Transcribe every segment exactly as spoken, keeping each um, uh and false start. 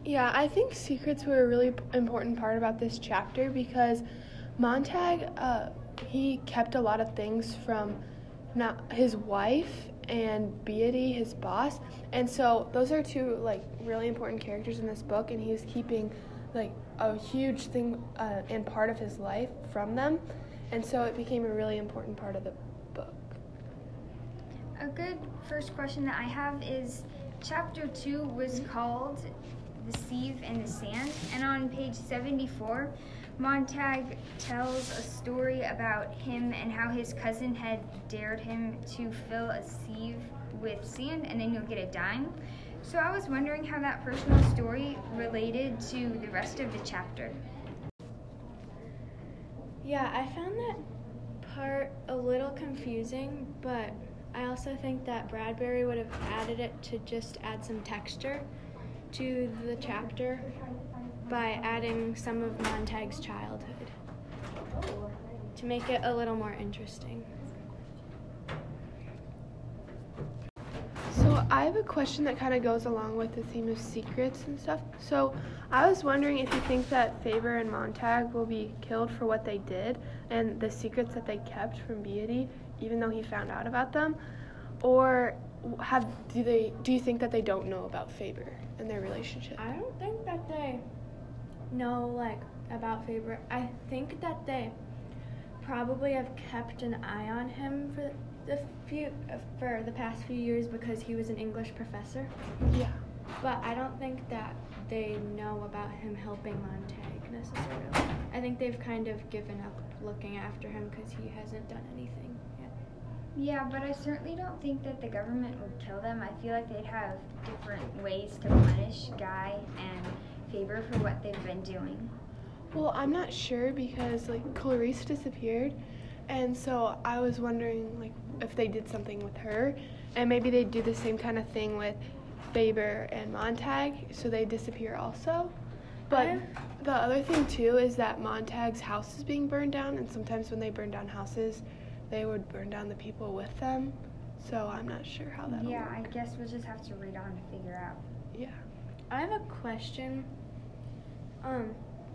Yeah, I think secrets were a really p- important part about this chapter because Montag, uh, he kept a lot of things from not his wife and Beatty, his boss, and so those are two like really important characters in this book, and he was keeping like a huge thing uh, and part of his life from them, and so it became a really important part of the book. A good first question that I have is chapter two was called The Sieve and the Sand, and on page seventy-four, Montag tells a story about him and how his cousin had dared him to fill a sieve with sand and then you'll get a dime. So I was wondering how that personal story related to the rest of the chapter. Yeah, I found that part a little confusing, but I also think that Bradbury would have added it to just add some texture to the chapter by adding some of Montag's childhood to make it a little more interesting. So I have a question that kind of goes along with the theme of secrets and stuff. So I was wondering if you think that Faber and Montag will be killed for what they did and the secrets that they kept from Beatty, even though he found out about them, or have do they do you think that they don't know about Faber and their relationship? I don't think that they know like about Faber. I think that they probably have kept an eye on him for the few for the past few years because he was an English professor. Yeah. But I don't think that they know about him helping Montag necessarily. I think they've kind of given up looking after him because he hasn't done anything yet. Yeah, but I certainly don't think that the government would kill them. I feel like they'd have different ways to punish Guy and Faber for what they've been doing. Well, I'm not sure because like Clarice disappeared, and so I was wondering like if they did something with her, and maybe they'd do the same kind of thing with Faber and Montag, so they disappear also. But I'm- the other thing too is that Montag's house is being burned down, and sometimes when they burn down houses, they would burn down the people with them. So I'm not sure how that. Yeah, work. I guess we'll just have to read on to figure out. Yeah. I have a question. Um,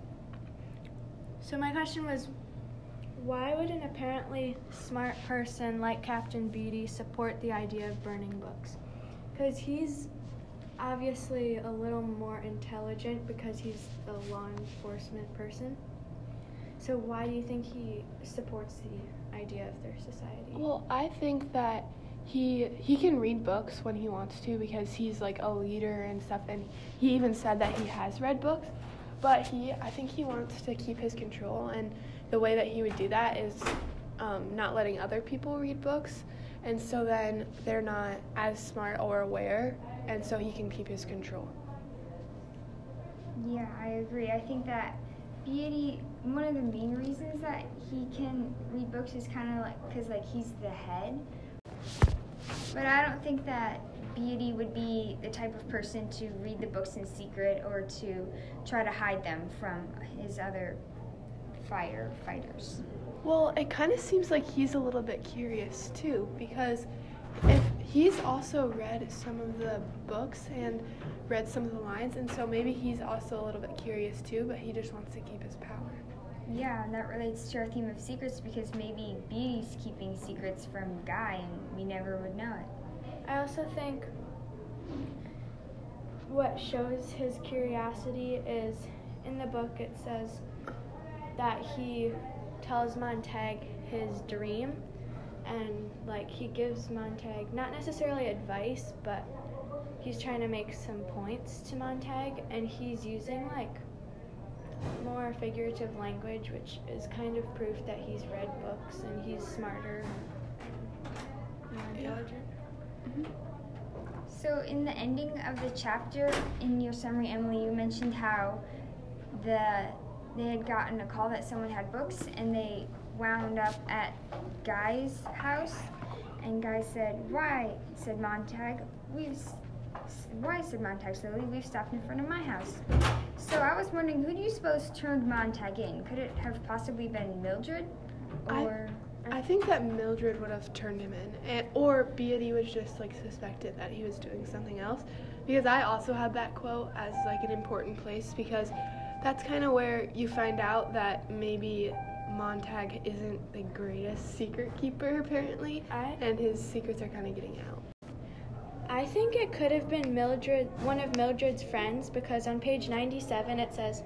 so my question was, why would an apparently smart person like Captain Beatty support the idea of burning books? Because he's obviously a little more intelligent because he's a law enforcement person. So why do you think he supports the idea of their society? Well, I think that he he can read books when he wants to because he's like a leader and stuff, and he even said that he has read books, but he I think he wants to keep his control, and the way that he would do that is um, not letting other people read books, and so then they're not as smart or aware, and so he can keep his control. Yeah, I agree. I think that Beatty, one of the main reasons that he can read books is kind of like because like he's the head. But I don't think that Beatty would be the type of person to read the books in secret or to try to hide them from his other firefighters. Well, it kind of seems like he's a little bit curious too, because if he's also read some of the books and read some of the lines, and so maybe he's also a little bit curious too, but he just wants to keep his power. Yeah, and that relates to our theme of secrets because maybe Beatty's keeping secrets from Guy and we never would know it. I also think what shows his curiosity is in the book it says that he tells Montag his dream, and like he gives Montag not necessarily advice, but he's trying to make some points to Montag, and he's using like more figurative language, which is kind of proof that he's read books and he's smarter and more intelligent. Mm-hmm. So in the ending of the chapter, in your summary, Emily, you mentioned how the they had gotten a call that someone had books, and they wound up at Guy's house, and Guy said, "Why?" said Montag. "We've Why?" said Montag slowly. "We've stopped in front of my house." So I was wondering, who do you suppose turned Montag in? Could it have possibly been Mildred? Or I think that Mildred would have turned him in, and, or Beatty was just like suspected that he was doing something else. because I also had that quote as like an important place, because that's kind of where you find out that maybe Montag isn't the greatest secret keeper apparently, I, and his secrets are kind of getting out. I think it could have been Mildred, one of Mildred's friends, because on page ninety-seven it says,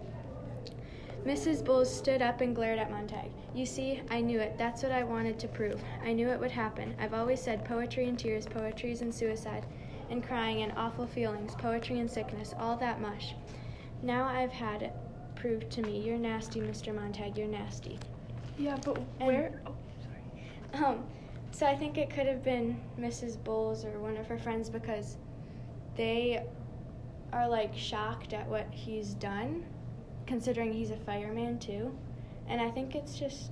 Missus Bowles stood up and glared at Montag. You see, I knew it. That's what I wanted to prove. I knew it would happen. I've always said poetry and tears, poetry and suicide, and crying and awful feelings, poetry and sickness, all that mush. Now I've had it proved to me. You're nasty, Mister Montag, you're nasty. Yeah, but And- where? Oh, sorry. Um, so I think it could have been Missus Bowles or one of her friends, because they are like shocked at what he's done, considering he's a fireman too. And I think it's just,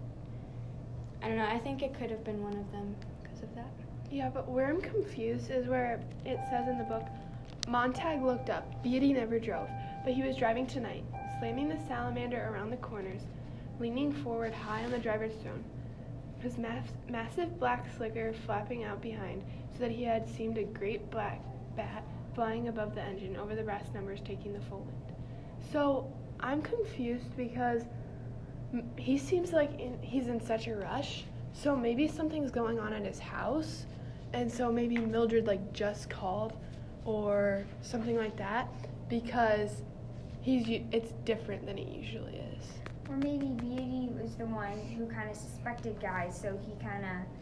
I don't know, I think it could have been one of them because of that. Yeah, but where I'm confused is where it says in the book, Montag looked up. Beatty never drove, but he was driving tonight, slamming the salamander around the corners, leaning forward high on the driver's throne, his mass- massive black slicker flapping out behind, so that he had seemed a great black bat flying above the engine over the brass numbers taking the full wind. So I'm confused because m- he seems like in, he's in such a rush, so maybe something's going on at his house, and so maybe Mildred like just called or something like that, because he's u- it's different than it usually is. Or maybe Beatty was the one who kind of suspected Guy, so he kind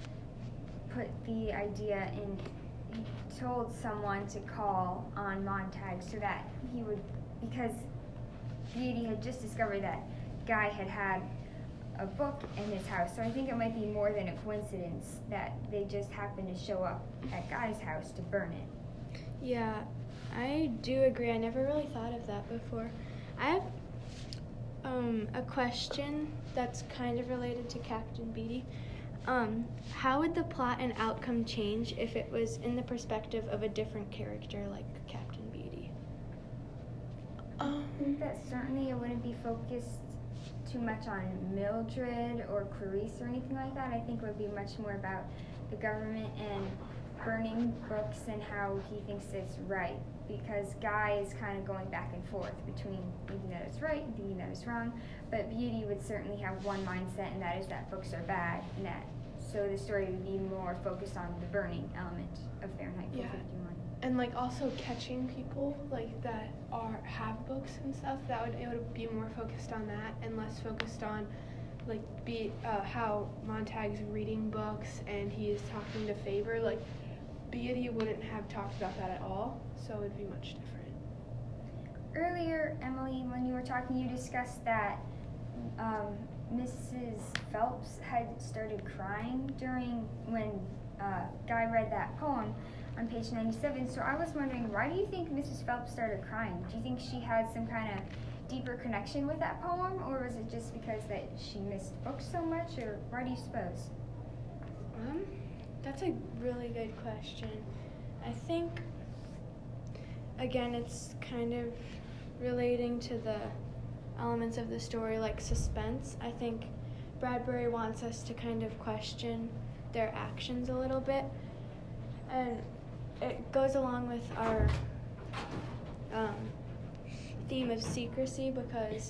of put the idea in, he told someone to call on Montag so that he would, because Beatty had just discovered that Guy had had a book in his house, so I think it might be more than a coincidence that they just happened to show up at Guy's house to burn it. Yeah, I do agree. I never really thought of that before. I have um, a question that's kind of related to Captain Beatty. Um, how would the plot and outcome change if it was in the perspective of a different character like Captain Beatty? Um, I think that certainly it wouldn't be focused too much on Mildred or Clarice or anything like that. I think it would be much more about the government and burning books and how he thinks it's right, because Guy is kind of going back and forth between thinking that it's right and thinking that it's wrong, but Beatty would certainly have one mindset, and that is that books are bad, and that so the story would be more focused on the burning element of Fahrenheit four fifty-one. and like also catching people like that are have books and stuff. That would it would be more focused on that and less focused on like be uh, how Montag's reading books and he is talking to Faber. Like Beatty wouldn't have talked about that at all, so it would be much different. Earlier, Emily, when you were talking, you discussed that um, Missus Phelps had started crying during when uh, Guy read that poem on page ninety-seven. So I was wondering, why do you think Missus Phelps started crying? Do you think she had some kind of deeper connection with that poem, or was it just because that she missed books so much, or why do you suppose? Um, that's a really good question. I think, again, it's kind of relating to the elements of the story, like suspense. I think Bradbury wants us to kind of question their actions a little bit, and it goes along with our um, theme of secrecy, because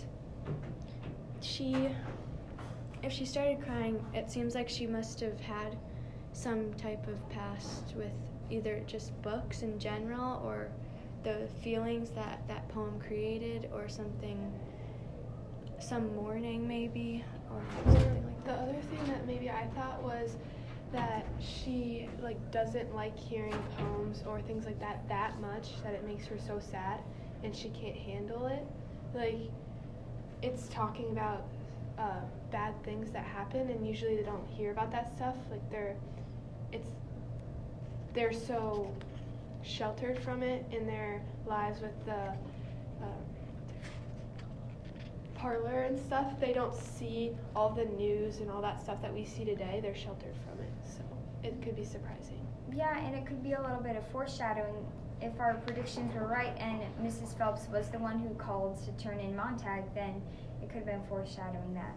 she, if she started crying, it seems like she must have had some type of past with either just books in general or the feelings that that poem created, or something, some mourning maybe, or something like The that. other thing that maybe I thought was that she like doesn't like hearing poems or things like that that much, that it makes her so sad and she can't handle it. Like it's talking about uh, bad things that happen, and usually they don't hear about that stuff. Like they're it's they're so sheltered from it in their lives with the uh, parlor and stuff. They don't see all the news and all that stuff that we see today. They're sheltered from it, so it could be surprising. Yeah, and it could be a little bit of foreshadowing. If our predictions were right and Missus Phelps was the one who called to turn in Montag, then it could have been foreshadowing that.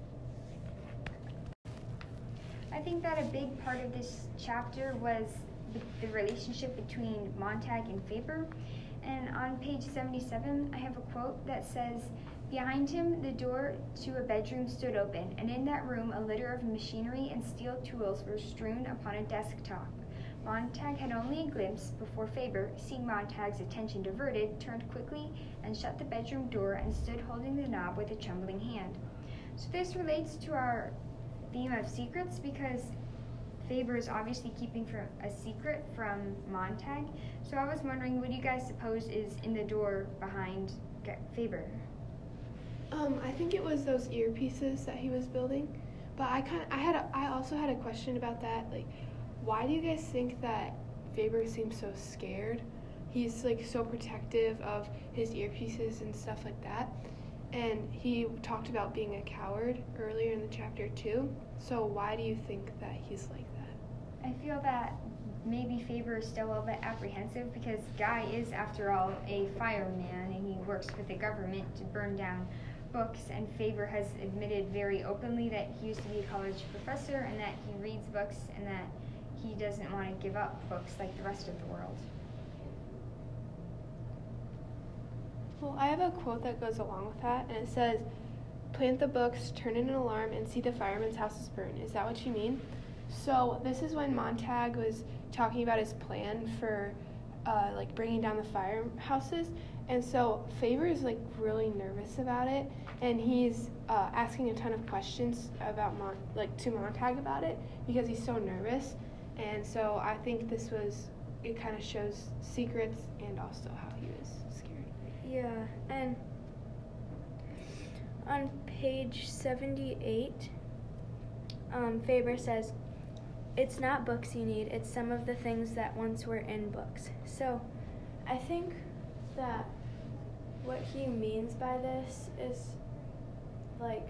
I think that a big part of this chapter was the relationship between Montag and Faber. And on page seventy-seven, I have a quote that says, "Behind him, the door to a bedroom stood open, and in that room a litter of machinery and steel tools were strewn upon a desktop. Montag had only a glimpse before Faber, seeing Montag's attention diverted, turned quickly and shut the bedroom door and stood holding the knob with a trembling hand." So this relates to our theme of secrets because Faber is obviously keeping from a secret from Montag. So I was wondering, what do you guys suppose is in the door behind Faber? Um, I think it was those earpieces that he was building, but I kind I had a, I also had a question about that. Like, why do you guys think that Faber seems so scared? He's like so protective of his earpieces and stuff like that, and he talked about being a coward earlier in the chapter too. So why do you think that he's like that? I feel that maybe Faber is still a little bit apprehensive because Guy is, after all, a fireman and he works for the government to burn down books, and Faber has admitted very openly that he used to be a college professor and that he reads books and that he doesn't want to give up books like the rest of the world. Well, I have a quote that goes along with that, and it says, "Plant the books, turn in an alarm, and see the firemen's houses burn." Is that what you mean? So this is when Montag was talking about his plan for uh, like bringing down the firehouses, and so Faber is like really nervous about it, and he's uh, asking a ton of questions about Mon- like to Montag about it because he's so nervous, and so I think this was it kind of shows secrets and also how he was scared. Yeah, and on page seventy-eight, um, Faber says, "It's not books you need, it's some of the things that once were in books." So I think that what he means by this is like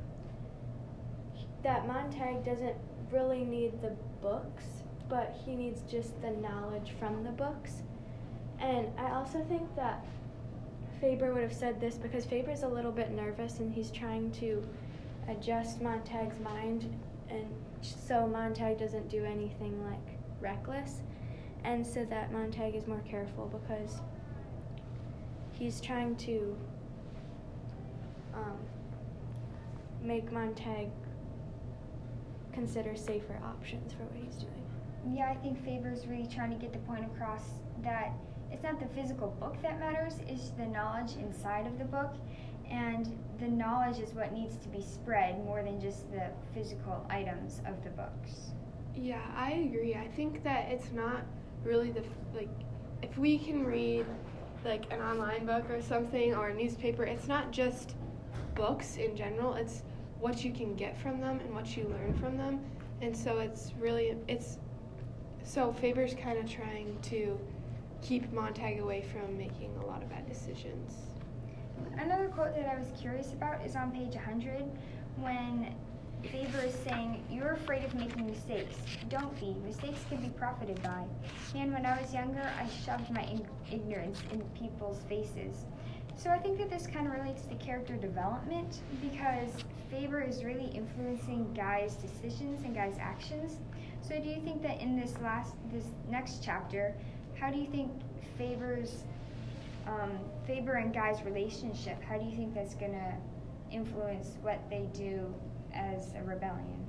that Montag doesn't really need the books, but he needs just the knowledge from the books. And I also think that Faber would have said this because Faber's a little bit nervous and he's trying to adjust Montag's mind, and so Montag doesn't do anything like reckless, and so that Montag is more careful because he's trying to um, make Montag consider safer options for what he's doing. Yeah, I think Faber's really trying to get the point across that it's not the physical book that matters, it's the knowledge inside of the book, and the knowledge is what needs to be spread more than just the physical items of the books. Yeah, I agree. I think that it's not really the, like, if we can read, like, an online book or something or a newspaper, it's not just books in general, it's what you can get from them and what you learn from them. And so it's really, it's, so Faber's kind of trying to keep Montag away from making a lot of bad decisions. Another quote that I was curious about is on page one hundred when Faber is saying, "You're afraid of making mistakes. Don't be. Mistakes can be profited by. And when I was younger, I shoved my ig- ignorance in people's faces." So I think that this kind of relates to character development because Faber is really influencing Guy's decisions and Guy's actions. So do you think that in this last, this next chapter, how do you think Faber's, um, Faber and Guy's relationship, how do you think that's going to influence what they do as a rebellion?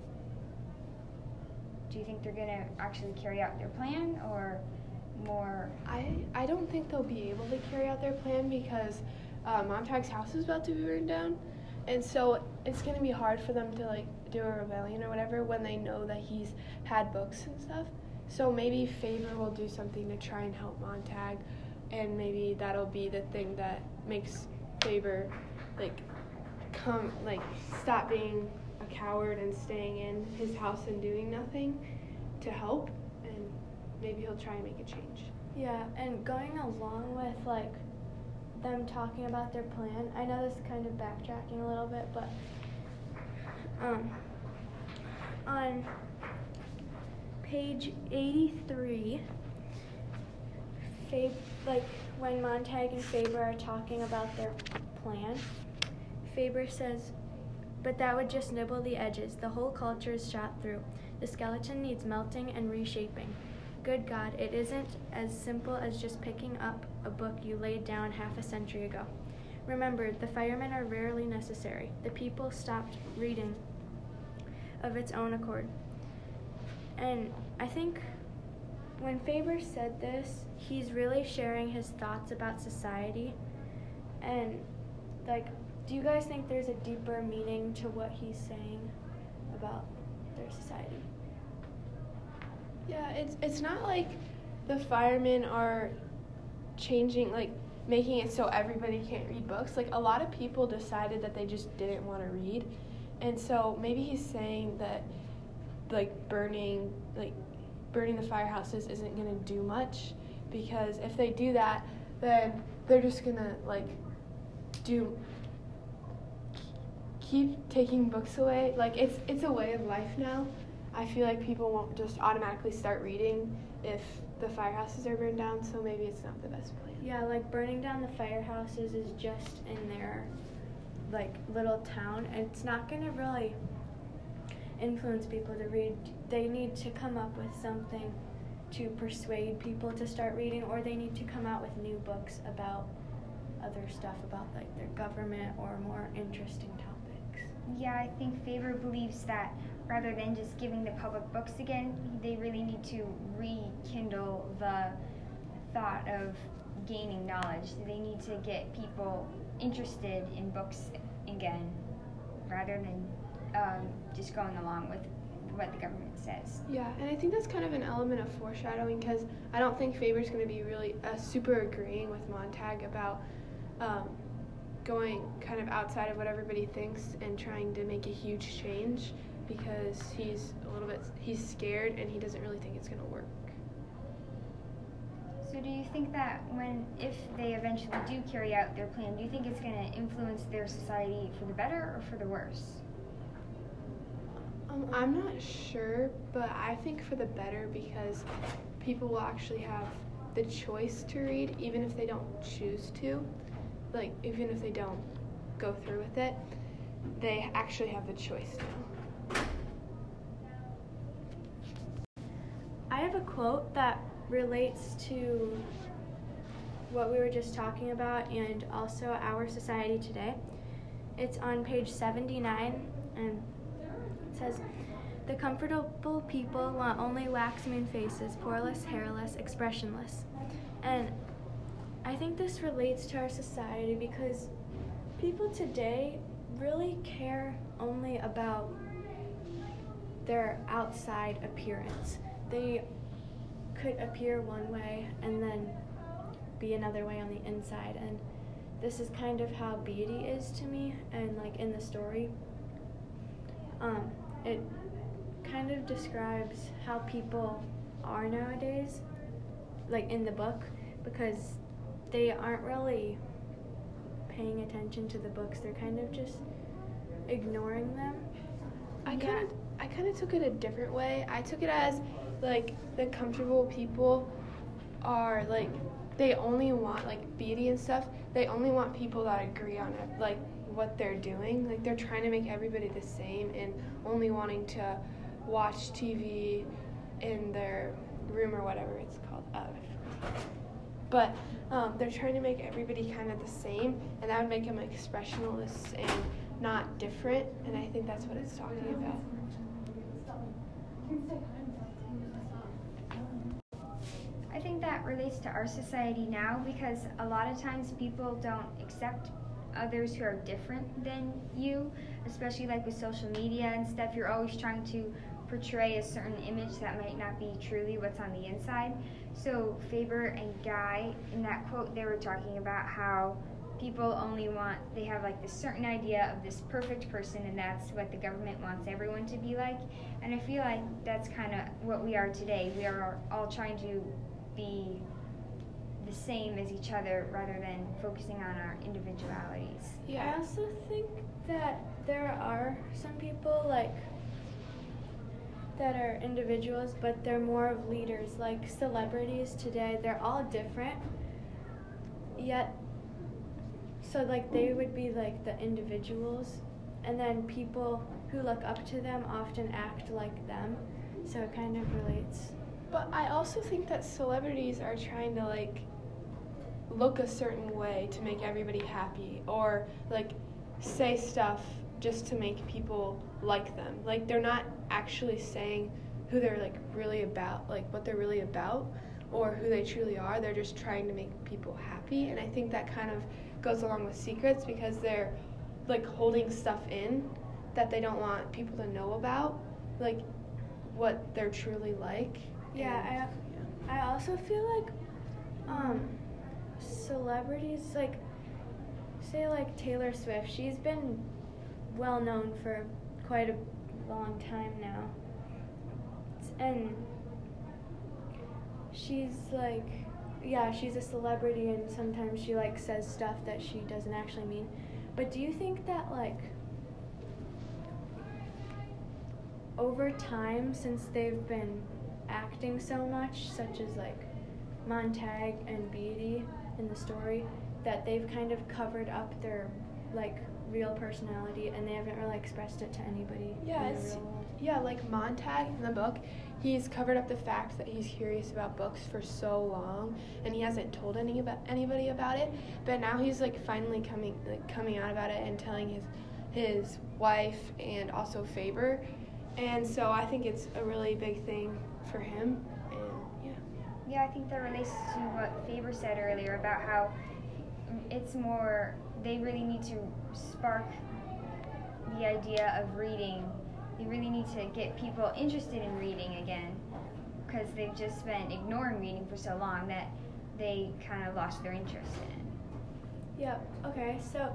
Do you think they're going to actually carry out their plan or more? I, I don't think they'll be able to carry out their plan because uh, Montag's house is about to be burned down, and so it's going to be hard for them to like do a rebellion or whatever when they know that he's had books and stuff. So maybe Faber will do something to try and help Montag, and maybe that'll be the thing that makes Faber like come like stop being a coward and staying in his house and doing nothing to help, and maybe he'll try and make a change. Yeah, and going along with like them talking about their plan, I know this is kind of backtracking a little bit, but um, on page eighty-three, Fab- like when Montag and Faber are talking about their plan, Faber says, "But that would just nibble the edges. The whole culture is shot through. The skeleton needs melting and reshaping. good God, it isn't as simple as just picking up a book you laid down half a century ago. Remember, the firemen are rarely necessary. The people stopped reading of its own accord. And I think when Faber said this, he's really sharing his thoughts about society. And, like, do you guys think there's a deeper meaning to what he's saying about their society? Yeah, it's it's not like the firemen are changing, like, making it so everybody can't read books. Like, a lot of people decided that they just didn't want to read. And so maybe he's saying that, like, burning, like, burning the firehouses isn't going to do much, because if they do that, then they're just going to, like, do, keep taking books away. Like, it's it's a way of life now. I feel like people won't just automatically start reading if the firehouses are burned down, so maybe it's not the best plan. Yeah, like burning down the firehouses is just in their, like, little town. It's not going to really influence people to read. They need to come up with something to persuade people to start reading, or they need to come out with new books about other stuff, about, like, their government or more interesting topics. Yeah, I think Faber believes that rather than just giving the public books again, they really need to rekindle the thought of gaining knowledge. They need to get people interested in books again, rather than um, just going along with what the government says. Yeah, and I think that's kind of an element of foreshadowing, because I don't think Faber's going to be really uh, super agreeing with Montag about um, going kind of outside of what everybody thinks and trying to make a huge change, because he's a little bit, he's scared and he doesn't really think it's going to work. So do you think that when, if they eventually do carry out their plan, do you think it's going to influence their society for the better or for the worse? Um, I'm not sure, but I think for the better, because people will actually have the choice to read, even if they don't choose to. Like, even if they don't go through with it, they actually have the choice now. I have a quote that relates to what we were just talking about and also our society today. It's on page seventy-nine, and it says, "The comfortable people want only wax-moon faces, poreless, hairless, expressionless." And I think this relates to our society, because people today really care only about their outside appearance. They could appear one way and then be another way on the inside, and this is kind of how Beatty is to me, and like in the story, um, it kind of describes how people are nowadays, like in the book, because they aren't really paying attention to the books. They're kind of just ignoring them. I kind of I kind of took it a different way. I took it as, like, the comfortable people are, like, they only want, like, Beatty and stuff, they only want people that agree on it, like, what they're doing. Like, they're trying to make everybody the same and only wanting to watch T V in their room or whatever it's called. Uh, but um, they're trying to make everybody kind of the same, and that would make them expressionless and not different, and I think that's what it's talking about. I think that relates to our society now, because a lot of times people don't accept others who are different than you, especially like with social media and stuff. You're always trying to portray a certain image that might not be truly what's on the inside. So Faber and Guy, in that quote, they were talking about how people only want, they have like this certain idea of this perfect person, and that's what the government wants everyone to be like. And I feel like that's kind of what we are today. We are all trying to be the same as each other rather than focusing on our individualities. Yeah. I also think that there are some people like that are individuals, but they're more of leaders. Like celebrities today, they're all different, yet so like they would be like the individuals, and then people who look up to them often act like them, so it kind of relates. But I also think that celebrities are trying to like look a certain way to make everybody happy, or like say stuff just to make people like them. Like they're not actually saying who they're like really about, like what they're really about, or who they truly are. They're just trying to make people happy, and I think that kind of goes along with secrets because they're like holding stuff in that they don't want people to know about, like what they're truly like. Yeah, and, I, yeah. I also feel like um, celebrities, like, say like Taylor Swift, she's been well known for quite a long time now. And she's like, yeah, she's a celebrity, and sometimes she like says stuff that she doesn't actually mean. But do you think that like over time, since they've been acting so much, such as like Montag and Beatty in the story, that they've kind of covered up their like real personality and they haven't really expressed it to anybody Yeah, in the it's, real world? yeah, like Montag in the book, he's covered up the fact that he's curious about books for so long, and he hasn't told any about anybody about it. But now he's like finally coming like coming out about it and telling his his wife and also Faber, and so I think it's a really big thing for him. And yeah. Yeah, I think that relates to what Faber said earlier about how it's more, they really need to spark the idea of reading. They really need to get people interested in reading again, because they've just been ignoring reading for so long that they kind of lost their interest in it. Yeah, okay, so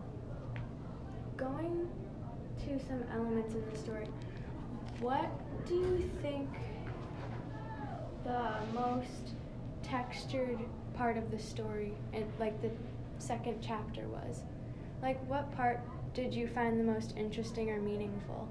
going to some elements in the story, what do you think the most textured part of the story, and like the second chapter, was? Like, what part did you find the most interesting or meaningful?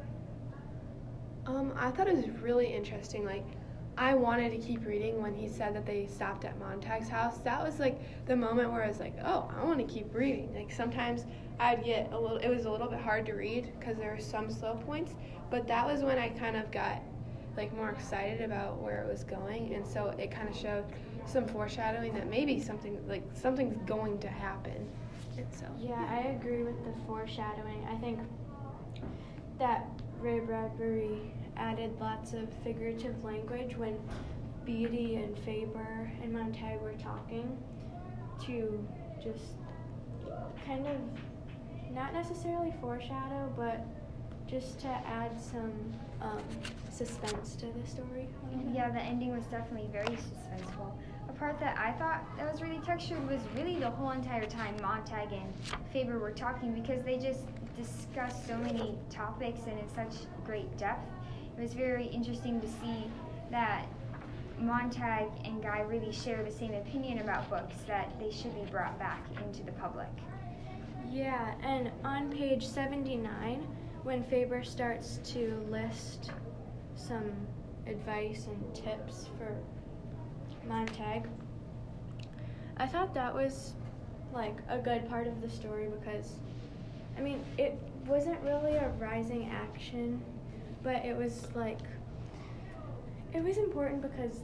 Um, I thought it was really interesting. Like, I wanted to keep reading when he said that they stopped at Montag's house. That was like the moment where I was like, oh, I want to keep reading. Like sometimes I'd get a little, it was a little bit hard to read because there were some slow points, but that was when I kind of got like more excited about where it was going, and so it kind of showed some foreshadowing that maybe something like something's going to happen. And so Yeah, I agree with the foreshadowing. I think that Ray Bradbury added lots of figurative language when Beatty and Faber and Montag were talking, to just kind of not necessarily foreshadow, but just to add some um, suspense to the story. Yeah, the ending was definitely very suspenseful. A part that I thought that was really textured was really the whole entire time Montag and Faber were talking, because they just discussed so many topics and in such great depth. It was very interesting to see that Montag and Guy really share the same opinion about books, that they should be brought back into the public. Yeah, and on page seventy-nine, when Faber starts to list some advice and tips for Montag, I thought that was like a good part of the story, because I mean, it wasn't really a rising action, but it was like, it was important because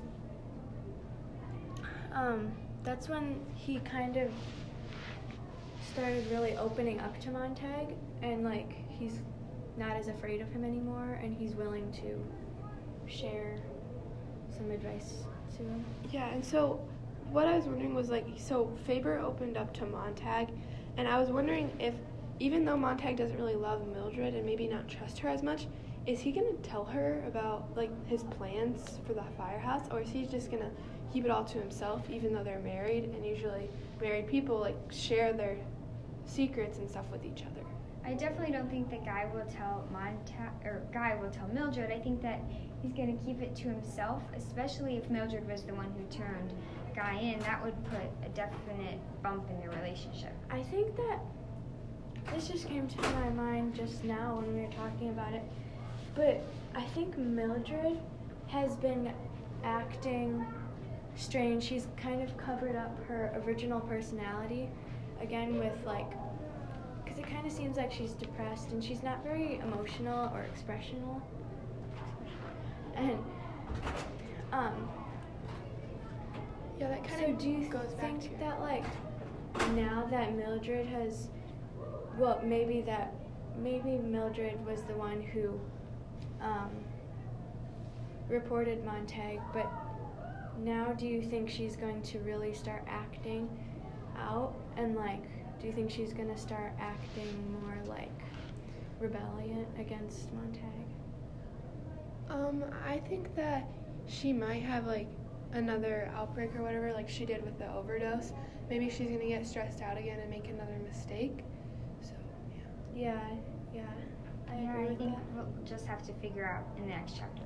um, that's when he kind of started really opening up to Montag, and like he's not as afraid of him anymore, and he's willing to share some advice to him. yeah, and so what I was wondering was like, so Faber opened up to Montag, and I was wondering if, even though Montag doesn't really love Mildred and maybe not trust her as much, is he going to tell her about like his plans for the firehouse, or is he just going to keep it all to himself, even though they're married, and usually married people like share their secrets and stuff with each other? I definitely don't think that Guy will tell Montag, or Guy will tell Mildred. I think that he's going to keep it to himself, especially if Mildred was the one who turned Guy in. That would put a definite bump in their relationship. I think that this just came to my mind just now when we were talking about it, but I think Mildred has been acting strange. She's kind of covered up her original personality again with like, because it kind of seems like she's depressed and she's not very emotional or expressional. And Um, Yeah, that kind so of do you goes back think to that, like, now that Mildred has, well, maybe that, maybe Mildred was the one who um, reported Montag, but now do you think she's going to really start acting out? And, like, do you think she's going to start acting more like rebellion against Montag? Um, I think that she might have like another outbreak or whatever, like she did with the overdose. Maybe she's gonna get stressed out again and make another mistake. So yeah. Yeah, yeah, I Yeah, agree I with think that. we'll just have to figure out in the next chapter.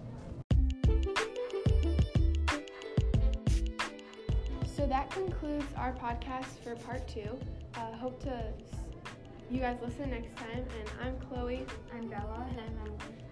So that concludes our podcast for part two. Uh, hope to s- you guys listen next time. And I'm Chloe. I'm Bella. And I'm Emily.